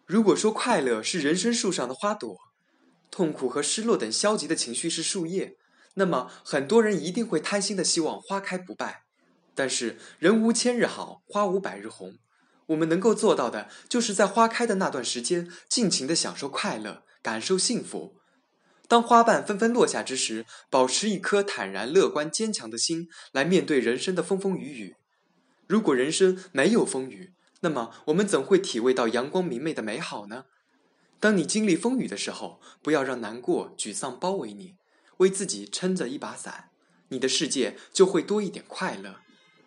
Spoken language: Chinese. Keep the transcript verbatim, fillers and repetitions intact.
如果说快乐是人生树上的花朵，痛苦和失落等消极的情绪是树叶，那么很多人一定会贪心的希望花开不败。但是人无千日好，花无百日红。我们能够做到的，就是在花开的那段时间，尽情的享受快乐，感受幸福。当花瓣纷纷落下之时，保持一颗坦然、乐观、坚强的心，来面对人生的风风雨雨。如果人生没有风雨，那么我们怎会体味到阳光明媚的美好呢？当你经历风雨的时候，不要让难过、沮丧包围你，为自己撑着一把伞，你的世界就会多一点快乐。